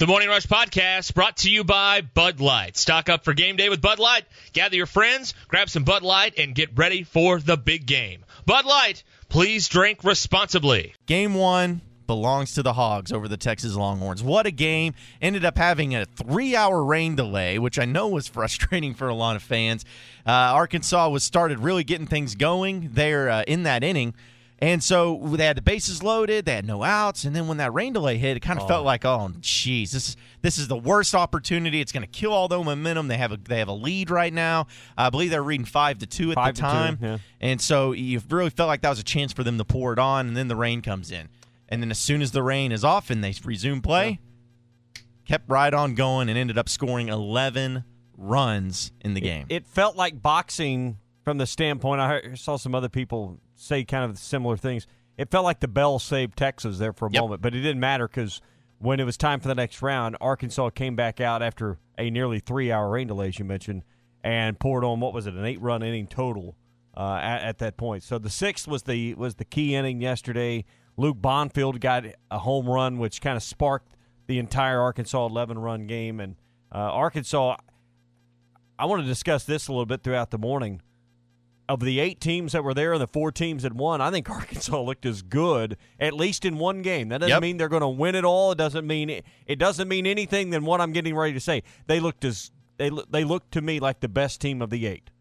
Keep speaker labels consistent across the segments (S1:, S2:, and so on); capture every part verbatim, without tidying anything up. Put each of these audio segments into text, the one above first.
S1: The Morning Rush Podcast brought to you by Bud Light. Stock up for game day with Bud Light. Gather your friends, grab some Bud Light, and get ready for the big game. Bud Light, please drink responsibly.
S2: Game one belongs to the Hogs over the Texas Longhorns. What a game. Ended up having a three-hour rain delay, which I know was frustrating for a lot of fans. Uh, Arkansas was started really getting things going there uh, in that inning. And so they had the bases loaded, they had no outs, and then when that rain delay hit, it kind of oh. felt like, oh, geez, this is this is the worst opportunity. It's going to kill all the momentum. They have a they have a lead right now. I believe they're reading five to two at five the time,
S3: two, yeah.
S2: And so you really felt like that was a chance for them to pour it on, and then the rain comes in, and then as soon as the rain is off and they resume play, yeah. kept right on going and ended up scoring eleven runs in the
S3: it,
S2: game.
S3: It felt like boxing from the standpoint. I heard, saw some other people say kind of similar things. It felt like the bell saved Texas there for a
S2: yep.
S3: moment, but it didn't matter because when it was time for the next round, Arkansas came back out after a nearly three-hour rain delay, as you mentioned, and poured on, what was it, an eight-run inning total uh, at, at that point. So the sixth was the was the key inning yesterday. Luke Bonfield got a home run, which kind of sparked the entire Arkansas eleven-run game. And uh, Arkansas, I want to discuss this a little bit throughout the morning. Of the eight teams that were there and the four teams that won, I think Arkansas looked as good, at least in one game. That doesn't
S2: yep.
S3: mean they're going to win it all. It doesn't mean it, it doesn't mean anything than what I'm getting ready to say. They looked as they they looked to me like the best team of the eight.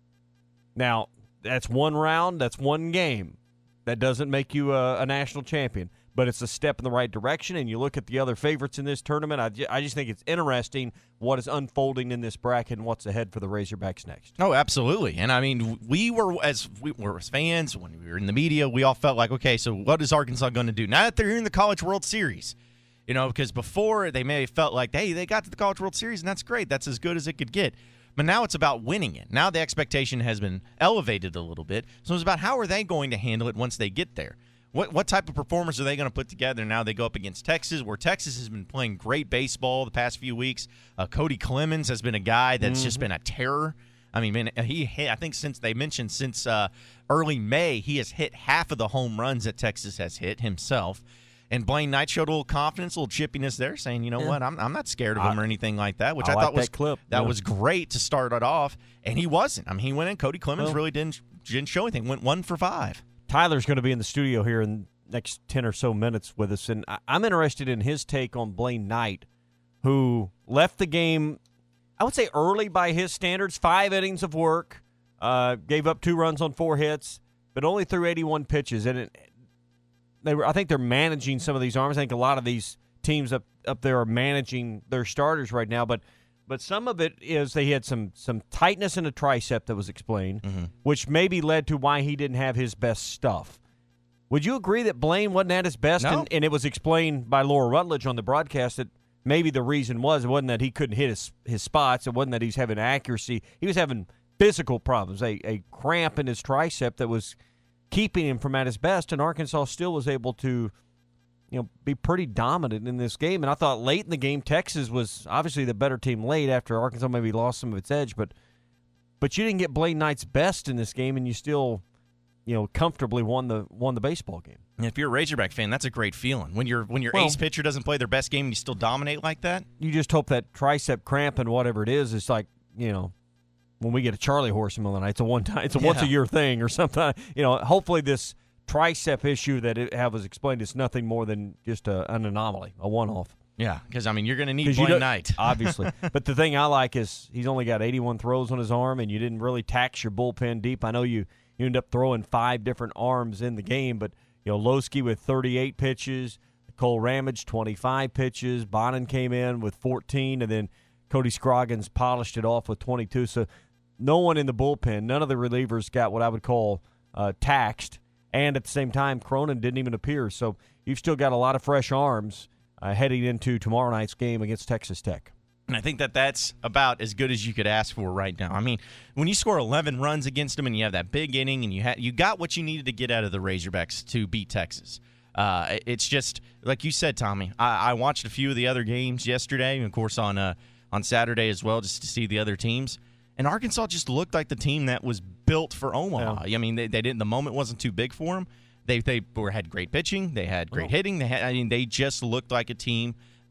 S3: Now, that's one round, that's one game. That doesn't make you a, a national champion, but it's a step in the right direction. And you look at the other favorites in this tournament, I, ju- I just think it's interesting what is unfolding in this bracket and what's ahead for the Razorbacks next.
S2: Oh, absolutely. And, I mean, we were, as we were as fans, when we were in the media, we all felt like, okay, so what is Arkansas going to do? Now that they're in the College World Series, you know, because before they may have felt like, hey, they got to the College World Series, and that's great. That's as good as it could get. But now it's about winning it. Now the expectation has been elevated a little bit. So it's about how are they going to handle it once they get there. What what type of performance are they going to put together now they go up against Texas, where Texas has been playing great baseball the past few weeks. Uh, Cody Clemens has been a guy that's mm-hmm. just been a terror. I mean, man, he hit, I think since they mentioned since uh, early May, he has hit half of the home runs that Texas has hit himself. And Blaine Knight showed a little confidence, a little chippiness there, saying, you know yeah. what, I'm I'm not scared of him I, or anything like that, which I, I
S3: like
S2: thought was
S3: that, clip.
S2: that
S3: yeah.
S2: was great to start it off. And he wasn't. I mean, he went in. Cody Clemens well, really didn't didn't show anything. Went one for five.
S3: Tyler's going to be in the studio here in the next ten or so minutes with us, and I, I'm interested in his take on Blaine Knight, who left the game, I would say early by his standards, five innings of work, uh, gave up two runs on four hits, but only threw eighty-one pitches, and it, They were, I think they're managing some of these arms. I think a lot of these teams up, up there are managing their starters right now. But but some of it is they had some some tightness in the tricep that was explained, mm-hmm. which maybe led to why he didn't have his best stuff. Would you agree that Blaine wasn't at his best?
S2: No.
S3: And, and it was explained by Laura Rutledge on the broadcast that maybe the reason was it wasn't that he couldn't hit his, his spots. It wasn't that he's having accuracy. He was having physical problems, a, a cramp in his tricep that was keeping him from at his best, and Arkansas still was able to, you know, be pretty dominant in this game. And I thought late in the game, Texas was obviously the better team late after Arkansas maybe lost some of its edge, but but you didn't get Blaine Knight's best in this game, and you still, you know, comfortably won the won the baseball game.
S2: And if you're a Razorback fan, that's a great feeling. When your when your
S3: well,
S2: ace pitcher doesn't play their best game and you still dominate like that.
S3: You just hope that tricep cramp and whatever it is, it's like, you know, when we get a Charlie horse in the middle of the night, it's a one time, it's a yeah. once a year thing or something. You know, hopefully this tricep issue that it have was explained is nothing more than just a, an anomaly, a one off.
S2: Yeah, because I mean you're going to need Blaine Knight,
S3: obviously. But the thing I like is he's only got eighty-one throws on his arm, and you didn't really tax your bullpen deep. I know you you end up throwing five different arms in the game, but you know Losky with thirty-eight pitches, Cole Ramage twenty-five pitches, Bonin came in with fourteen, and then Cody Scroggins polished it off with twenty-two. So no one in the bullpen, none of the relievers got what I would call uh, taxed. And at the same time, Cronin didn't even appear. So you've still got a lot of fresh arms uh, heading into tomorrow night's game against Texas Tech.
S2: And I think that that's about as good as you could ask for right now. I mean, when you score eleven runs against them and you have that big inning and you ha- you got what you needed to get out of the Razorbacks to beat Texas. Uh, it's just, like you said, Tommy, I-, I watched a few of the other games yesterday, and of course on uh, on Saturday as well, just to see the other teams. And Arkansas just looked like the team that was built for Omaha. Yeah. I mean, they, they didn't. The moment wasn't too big for them. They they were, had great pitching. They had great oh. hitting. They had. I mean, they just looked like a team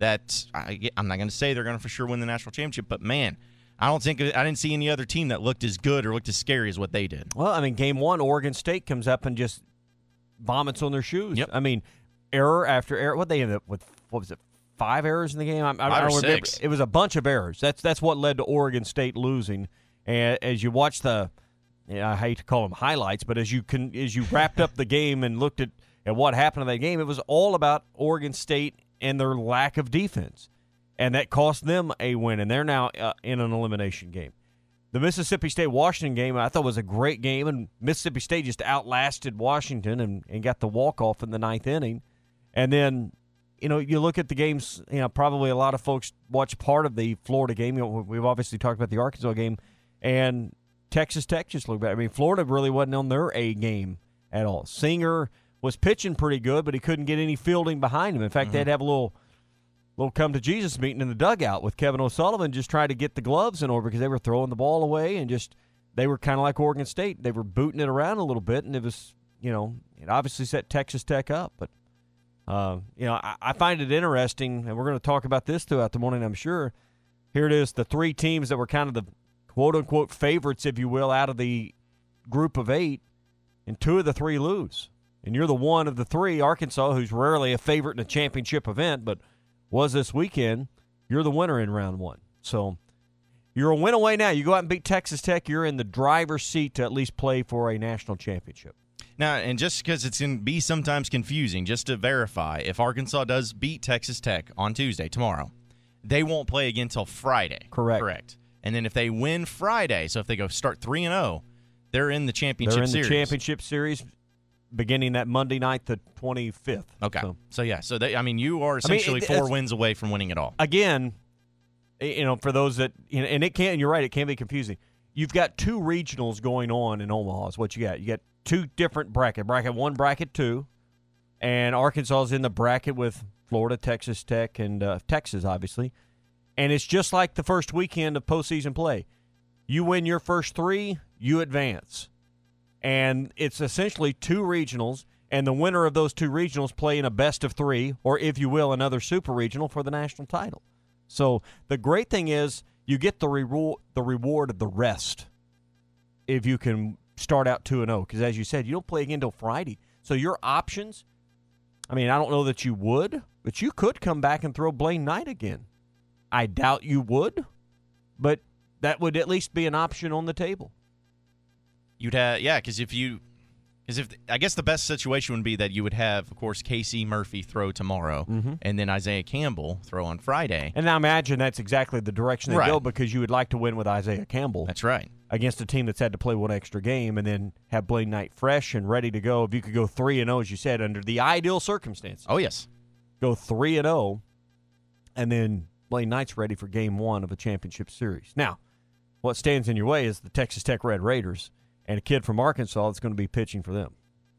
S2: that I, I'm not going to say they're going to for sure win the national championship, but man, I don't think I didn't see any other team that looked as good or looked as scary as what they did.
S3: Well, I mean, game one, Oregon State comes up and just vomits on their shoes.
S2: Yep.
S3: I mean, error after error. What they ended up with? What was it? Five errors in the game. I, I,
S2: Five
S3: I
S2: or
S3: don't remember.
S2: six.
S3: It was a bunch of errors. That's that's what led to Oregon State losing. And as you watch the, you know, I hate to call them highlights, but as you can as you wrapped up the game and looked at, at what happened in that game, it was all about Oregon State and their lack of defense, and that cost them a win. And they're now uh, in an elimination game. The Mississippi State-Washington game I thought was a great game, and Mississippi State just outlasted Washington and, and got the walk-off in the ninth inning. And then, you know, you look at the games, you know, probably a lot of folks watch part of the Florida game. You know, we've obviously talked about the Arkansas game, and Texas Tech just looked better. I mean, Florida really wasn't on their A game at all. Singer was pitching pretty good, but he couldn't get any fielding behind him. In fact, mm-hmm. they'd have a little little come-to-Jesus meeting in the dugout with Kevin O'Sullivan just trying to get the gloves in order because they were throwing the ball away and just they were kind of like Oregon State. They were booting it around a little bit, and it was, you know, it obviously set Texas Tech up. But, uh, you know, I, I find it interesting, and we're going to talk about this throughout the morning, I'm sure. Here it is, the three teams that were kind of the quote-unquote favorites, if you will, out of the group of eight, and two of the three lose. And you're the one of the three, Arkansas, who's rarely a favorite in a championship event, but was this weekend. You're the winner in round one. So you're a win away now. You go out and beat Texas Tech, you're in the driver's seat to at least play for a national championship.
S2: Now, and just because it's going to be sometimes confusing, just to verify, if Arkansas does beat Texas Tech on Tuesday, tomorrow, they won't play again until Friday.
S3: Correct.
S2: Correct. And then if they win Friday, so if they go start three and oh, they're in the championship
S3: series. They're in
S2: series.
S3: the championship series beginning that Monday night, the twenty-fifth.
S2: Okay.
S3: So,
S2: so yeah, so they, I mean, you are essentially
S3: I mean, it,
S2: four wins away from winning it all.
S3: Again, you know, for those that, you know, and it can, you're right, it can be confusing. You've got two regionals going on in Omaha is what you got. You got two different brackets, bracket one, bracket two, and Arkansas is in the bracket with Florida, Texas Tech, and uh, Texas, obviously. And it's just like the first weekend of postseason play. You win your first three, you advance. And it's essentially two regionals, and the winner of those two regionals play in a best of three, or if you will, another super regional for the national title. So the great thing is you get the reward, the reward of the rest if you can start out two and oh. Because as you said, you don't play again until Friday. So your options, I mean, I don't know that you would, but you could come back and throw Blaine Knight again. I doubt you would, but that would at least be an option on the table.
S2: You'd have, yeah, because if you, because if I guess the best situation would be that you would have, of course, Casey Murphy throw tomorrow,
S3: mm-hmm.
S2: and then Isaiah Campbell throw on Friday.
S3: And I imagine that's exactly the direction they
S2: right.
S3: go because you would like to win with Isaiah Campbell.
S2: That's right.
S3: Against a team that's had to play one extra game, and then have Blaine Knight fresh and ready to go. If you could go three and zero, as you said, under the ideal circumstances.
S2: Oh yes,
S3: go three and zero, and then Blaine Knight's ready for game one of a championship series. Now, what stands in your way is the Texas Tech Red Raiders. And a kid from Arkansas that's going to be pitching for them.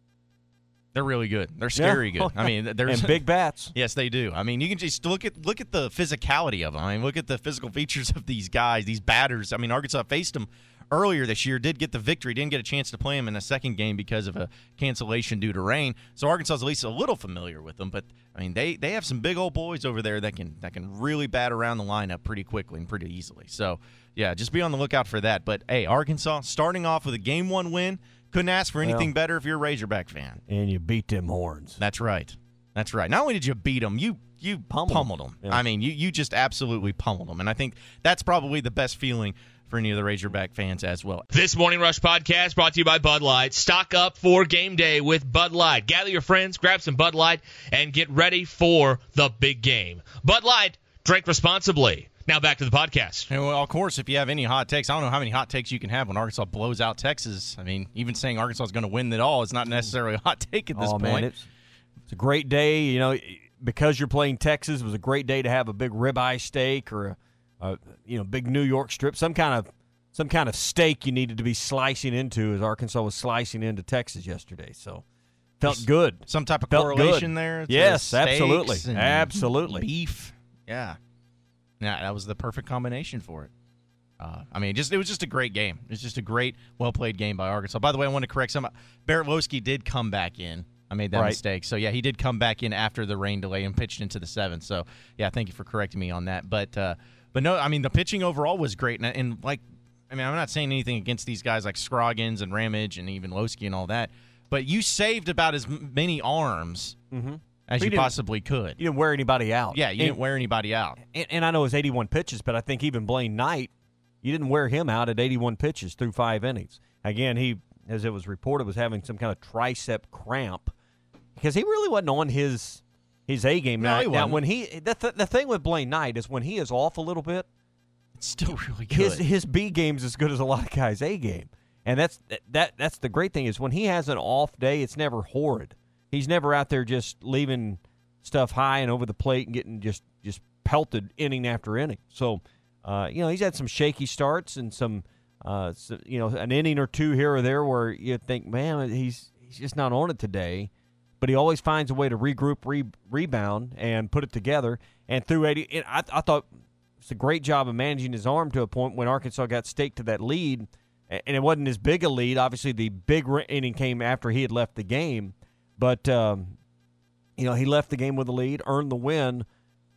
S2: They're really good. They're scary
S3: yeah.
S2: good. I mean, there's
S3: and big bats.
S2: Yes, they do. I mean, you can just look at look at the physicality of them. I mean, look at the physical features of these guys, these batters. I mean, Arkansas faced them earlier this year, did get the victory, didn't get a chance to play them in a second game because of a cancellation due to rain. So Arkansas is at least a little familiar with them. But I mean, they they have some big old boys over there that can that can really bat around the lineup pretty quickly and pretty easily. So yeah, just be on the lookout for that. But hey, Arkansas starting off with a game one win. Couldn't ask for anything well, better if you're a Razorback fan.
S3: And you beat them horns.
S2: That's right. That's right. Not only did you beat them, you you pummeled, pummeled them. them. Yeah. I mean, you, you just absolutely pummeled them. And I think that's probably the best feeling for any of the Razorback fans as well.
S1: This Morning Rush podcast brought to you by Bud Light. Stock up for game day with Bud Light. Gather your friends, grab some Bud Light, and get ready for the big game. Bud Light, drink responsibly. Now back to the podcast.
S2: And well, of course, if you have any hot takes, I don't know how many hot takes you can have when Arkansas blows out Texas. I mean, even saying Arkansas is going to win it all is not necessarily a hot take at this
S3: oh,
S2: point.
S3: Man, it's, it's a great day. You know, because you're playing Texas, it was a great day to have a big ribeye steak or a, a you know big New York strip, some kind of some kind of steak you needed to be slicing into as Arkansas was slicing into Texas yesterday. So felt
S2: There's
S3: good.
S2: Some type of
S3: felt
S2: correlation
S3: good.
S2: there.
S3: Yes, absolutely, absolutely.
S2: Beef, yeah. Yeah, that was the perfect combination for it. Uh, I mean, just it was just a great game. It was just a great, well-played game by Arkansas. By the way, I want to correct some. Barrett Losky did come back in. I made that
S3: Right.
S2: mistake. So, yeah, he did come back in after the rain delay and pitched into the seventh. So, yeah, thank you for correcting me on that. But, uh, but no, I mean, the pitching overall was great. And, and, like, I mean, I'm not saying anything against these guys like Scroggins and Ramage and even Lowski and all that. But you saved about as many arms
S3: Mm-hmm.
S2: as
S3: We
S2: you
S3: didn't-
S2: possibly could.
S3: You didn't wear anybody out.
S2: Yeah, you
S3: and,
S2: didn't wear anybody out.
S3: And, and I know it was eighty-one pitches, but I think even Blaine Knight, you didn't wear him out at eighty-one pitches through five innings. Again, he, as it was reported, was having some kind of tricep cramp because he really wasn't on his his A game.
S2: No,
S3: Now,
S2: he
S3: now
S2: wasn't.
S3: when he the, th- the thing with Blaine Knight is when he is off a little bit,
S2: It's still really good.
S3: his his B game's as good as a lot of guys' A game, and that's that that's the great thing is when he has an off day, it's never horrid. He's never out there just leaving stuff high and over the plate and getting just just pelted inning after inning. So, uh, you know, he's had some shaky starts and some, uh, so, you know, an inning or two here or there where you think, man, he's he's just not on it today. But he always finds a way to regroup, re- rebound, and put it together. And through eighty, and I, I thought it's a great job of managing his arm to a point when Arkansas got staked to that lead, and it wasn't as big a lead. Obviously, the big inning came after he had left the game, but um, you know he left the game with a lead, earned the win.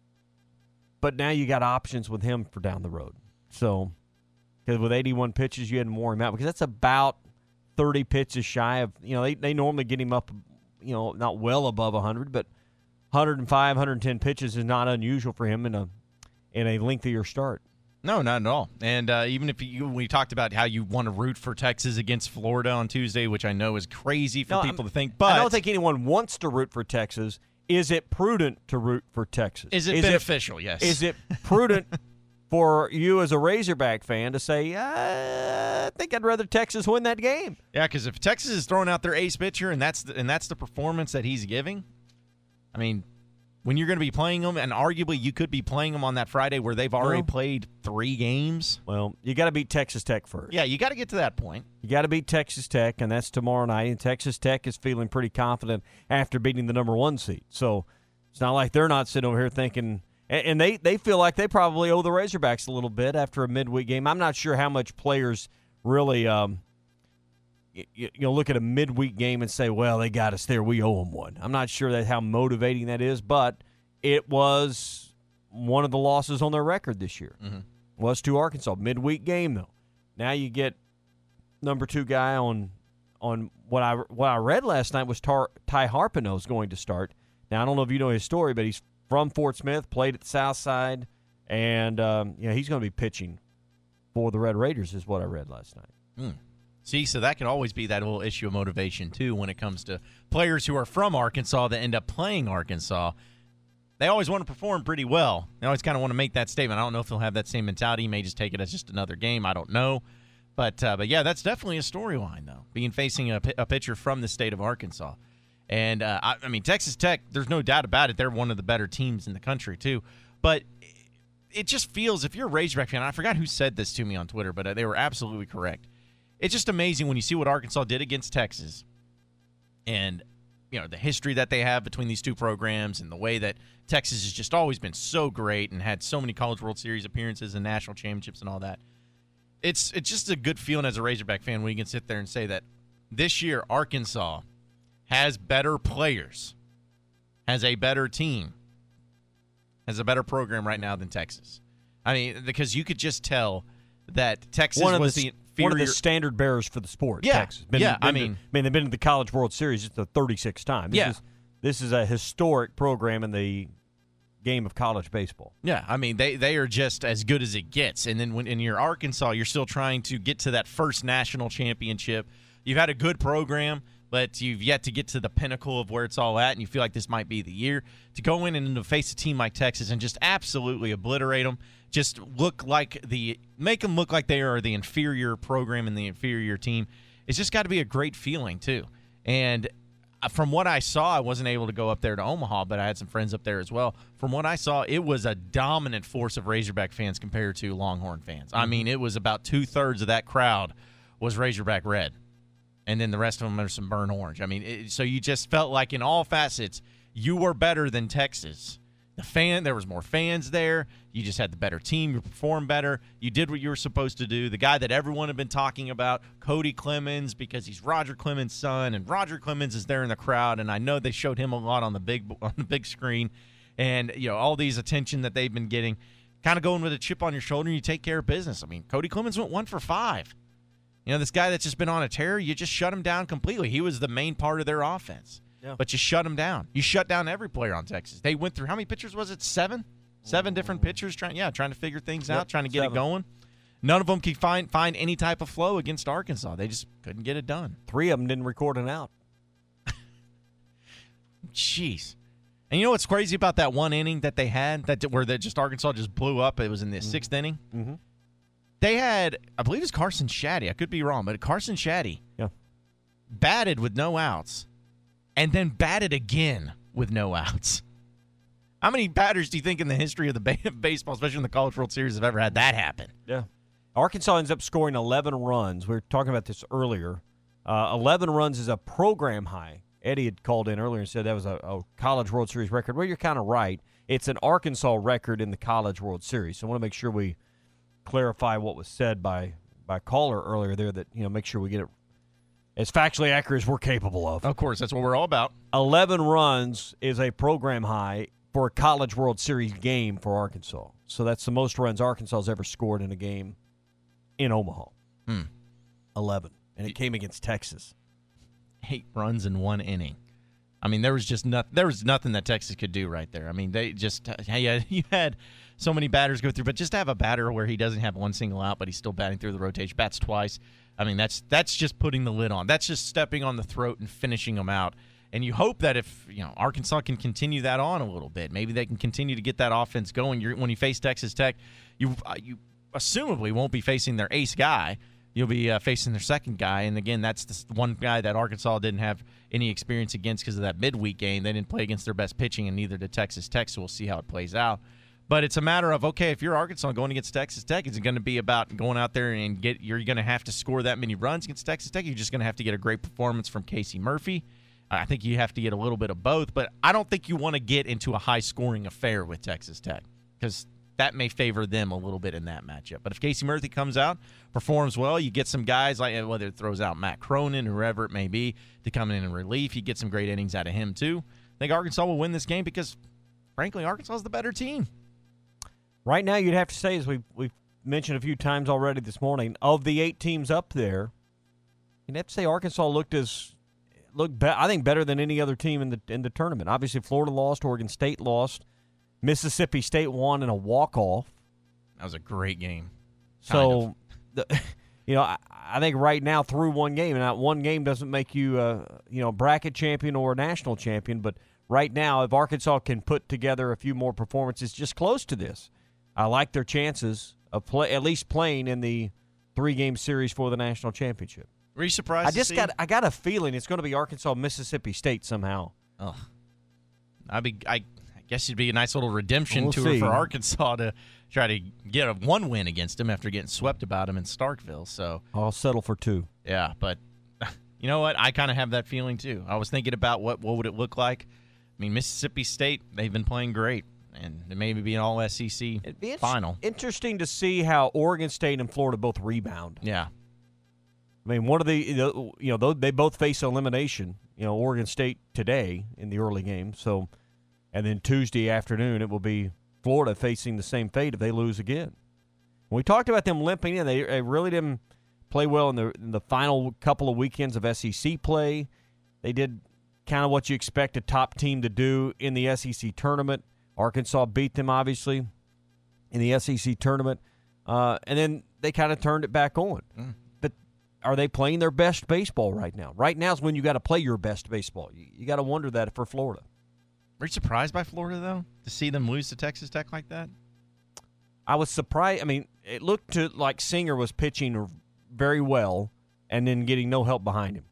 S3: But now you got options with him for down the road. So, because with eighty-one pitches, you hadn't wore him out because that's about thirty pitches shy of you know they they normally get him up, you know, not well above one hundred, but one oh five, one ten pitches is not unusual for him in a in a lengthier start.
S2: No, not at all. And uh, even if you, we talked about how you want to root for Texas against Florida on Tuesday, which I know is crazy for
S3: No,
S2: people
S3: I'm-
S2: to think, but
S3: I don't think anyone wants to root for Texas. Is it prudent to root for Texas?
S2: is it beneficial? yes.
S3: Is it prudent for you as a Razorback fan to say, uh, I think I'd rather Texas win that game?
S2: Yeah, because if Texas is throwing out their ace pitcher and that's the, and that's the performance that he's giving, I mean, when you're going to be playing them, and arguably you could be playing them on that Friday where they've already
S3: Well-
S2: played three games.
S3: Well, you got to beat Texas Tech first.
S2: Yeah, you got to get to that point.
S3: You got to beat Texas Tech, and that's tomorrow night. And Texas Tech is feeling pretty confident after beating the number one seed. So it's not like they're not sitting over here thinking, and, and they, they feel like they probably owe the Razorbacks a little bit after a midweek game. I'm not sure how much players really, um, you, you know, look at a midweek game and say, well, they got us there. We owe them one. I'm not sure that how motivating that is, but it was one of the losses on their record this year.
S2: Mm-hmm.
S3: Was to Arkansas. Midweek game, though. Now you get number two guy on on what I what I read last night was Tar, Ty Harpino is going to start. Now I don't know if you know his story, but he's from Fort Smith, played at the South Side, and um, you know he's going to be pitching for the Red Raiders, is what I read last night.
S2: Mm. See, so that can always be that little issue of motivation too when it comes to players who are from Arkansas that end up playing Arkansas. They always want to perform pretty well. They always kind of want to make that statement. I don't know if he'll have that same mentality. He may just take it as just another game. I don't know. But, uh, but yeah, that's definitely a storyline, though, being facing a, a pitcher from the state of Arkansas. And, uh, I, I mean, Texas Tech, there's no doubt about it. They're one of the better teams in the country, too. But it just feels, if you're a Razorback fan, I forgot who said this to me on Twitter, but they were absolutely correct. It's just amazing when you see what Arkansas did against Texas and – you know, the history that they have between these two programs and the way that Texas has just always been so great and had so many College World Series appearances and national championships and all that. It's it's just a good feeling as a Razorback fan when you can sit there and say that this year Arkansas has better players, has a better team, has a better program right now than Texas. I mean, because you could just tell that Texas
S3: One of
S2: was
S3: the,
S2: the inferior.
S3: one of the standard bearers for the sport.
S2: Yeah,
S3: Texas. Been,
S2: yeah,
S3: been
S2: I
S3: to-
S2: mean-
S3: I mean, they've been to the College World Series just the thirty-sixth time. This
S2: Yeah.
S3: is, this is a historic program in the game of college baseball.
S2: Yeah, I mean, they, they are just as good as it gets. And then when in your Arkansas, you're still trying to get to that first national championship. You've had a good program, but you've yet to get to the pinnacle of where it's all at, and you feel like this might be the year to go in and to face a team like Texas and just absolutely obliterate them, just look like the – make them look like they are the inferior program and the inferior team. It's just got to be a great feeling, too. And – from what I saw, I wasn't able to go up there to Omaha, but I had some friends up there as well. From what I saw, it was a dominant force of Razorback fans compared to Longhorn fans. I mean, it was about two-thirds of that crowd was Razorback red, and then the rest of them are some burnt orange. I mean, it, so you just felt like in all facets, you were better than Texas. The fan, there was more fans there. You just had the better team. You performed better. You did what you were supposed to do. The guy that everyone had been talking about, Cody Clemens, because he's Roger Clemens' son, and Roger Clemens is there in the crowd. And I know they showed him a lot on the big on the big screen, and you know all these attention that they've been getting. Kind of going with a chip on your shoulder, and you take care of business. I mean, Cody Clemens went one for five. You know, this guy that's just been on a tear, you just shut him down completely. He was the main part of their offense. Yeah. But you shut him down. You shut down every player on Texas. They went through, how many pitchers was it? Seven? Seven different pitchers trying yeah, trying to figure things
S3: yep,
S2: out, trying to get
S3: seven.
S2: it going. None of them could find find any type of flow against Arkansas. They just couldn't get it done.
S3: Three of them didn't record an out.
S2: Jeez. And you know what's crazy about that one inning that they had, that where that just Arkansas just blew up? It was in the mm-hmm. sixth inning.
S3: Mm-hmm.
S2: They had, I believe it's Carson Shaddy. I could be wrong, but Carson Shaddy
S3: yeah.
S2: batted with no outs and then batted again with no outs. How many batters do you think in the history of the ba- baseball, especially in the College World Series, have ever had that happen?
S3: Yeah. Arkansas ends up scoring eleven runs. We were talking about this earlier. Uh, eleven runs is a program high. Eddie had called in earlier and said that was a, a College World Series record. Well, you're kind of right. It's an Arkansas record in the College World Series. So I want to make sure we clarify what was said by by caller earlier there, that, you know, make sure we get it as factually accurate as we're capable of.
S2: Of course, that's what we're all about.
S3: eleven runs is a program high for a College World Series game for Arkansas. So that's the most runs Arkansas has ever scored in a game in Omaha.
S2: Hmm.
S3: eleven. And it came against Texas.
S2: Eight runs in one inning. I mean, there was just not, there was nothing that Texas could do right there. I mean, they just hey, you had so many batters go through, but just to have a batter where he doesn't have one single out, but he's still batting through the rotation, bats twice. I mean, that's that's just putting the lid on. That's just stepping on the throat and finishing them out. And you hope that if you know Arkansas can continue that on a little bit, maybe they can continue to get that offense going. You're, when you face Texas Tech, you uh, you assumably won't be facing their ace guy. You'll be uh, facing their second guy, and again, that's the one guy that Arkansas didn't have any experience against because of that midweek game. They didn't play against their best pitching, and neither did Texas Tech, so we'll see how it plays out. But it's a matter of, okay, if you're Arkansas going against Texas Tech, is it going to be about going out there and get? You're going to have to score that many runs against Texas Tech? You're just going to have to get a great performance from Casey Murphy. I think you have to get a little bit of both, but I don't think you want to get into a high-scoring affair with Texas Tech because that may favor them a little bit in that matchup. But if Casey Murphy comes out, performs well, you get some guys, like whether it throws out Matt Cronin, whoever it may be, to come in in relief. You get some great innings out of him, too. I think Arkansas will win this game because, frankly, Arkansas is the better team.
S3: Right now, you'd have to say, as we've, we've mentioned a few times already this morning, of the eight teams up there, you'd have to say Arkansas looked as looked, be- I think, better than any other team in the in the tournament. Obviously, Florida lost, Oregon State lost. Mississippi State won in a walk-off.
S2: That was a great game.
S3: So, the, you know, I, I think right now through one game, and that one game doesn't make you, uh, you know, a bracket champion or a national champion, but right now, if Arkansas can put together a few more performances just close to this, I like their chances of play, at least playing in the three-game series for the national championship.
S2: Were you surprised?
S3: I just
S2: to see?
S3: got, I got a feeling it's going to be Arkansas, Mississippi State somehow.
S2: Oh, I'd be, I. I guess it'd be a nice little redemption
S3: we'll
S2: tour
S3: see.
S2: for Arkansas to try to get a one win against them after getting swept about them in Starkville. So
S3: I'll settle for two.
S2: Yeah, but you know what? I kind of have that feeling too. I was thinking about what what would it look like. I mean, Mississippi State, they've been playing great, and it may be an all S E C
S3: It'd be
S2: final.
S3: Interesting to see how Oregon State and Florida both rebound.
S2: Yeah.
S3: I mean, one of the, you know, they both face elimination, you know, Oregon State today in the early game. So, and then Tuesday afternoon, it will be Florida facing the same fate if they lose again. When we talked about them limping in, they, they really didn't play well in the in the final couple of weekends of S E C play. They did kind of what you expect a top team to do in the S E C tournament. Arkansas beat them, obviously, in the S E C tournament. Uh, and then they kind of turned it back on.
S2: Mm.
S3: But are they playing their best baseball right now? Right now is when you got to play your best baseball. You, you got to wonder that for Florida.
S2: Were you surprised by Florida, though, to see them lose to Texas Tech like that?
S3: I was surprised. I mean, it looked to like Singer was pitching very well and then getting no help behind him.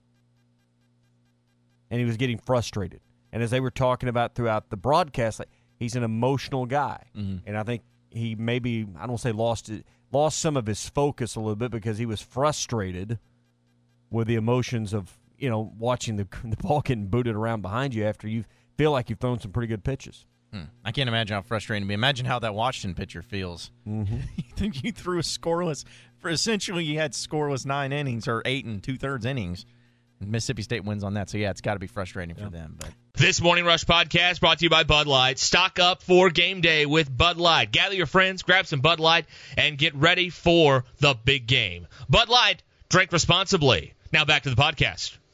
S3: And he was getting frustrated. And as they were talking about throughout the broadcast, like, he's an emotional guy.
S2: Mm-hmm.
S3: And I think he maybe, I don't say lost it, lost some of his focus a little bit because he was frustrated with the emotions of, you know, watching the, the ball getting booted around behind you after you feel like you've thrown some pretty good pitches.
S2: Hmm. I can't imagine how frustrating it would be. Imagine how that Washington pitcher feels.
S3: Mm-hmm.
S2: You think you threw a scoreless for essentially you had scoreless nine innings or eight and two thirds innings. Mississippi State wins on that, so yeah, it's got to be frustrating yeah. for them. But
S1: this Morning Rush podcast brought to you by Bud Light. Stock up for game day with Bud Light. Gather your friends, grab some Bud Light, and get ready for the big game. Bud Light, drink responsibly. Now back to the podcast.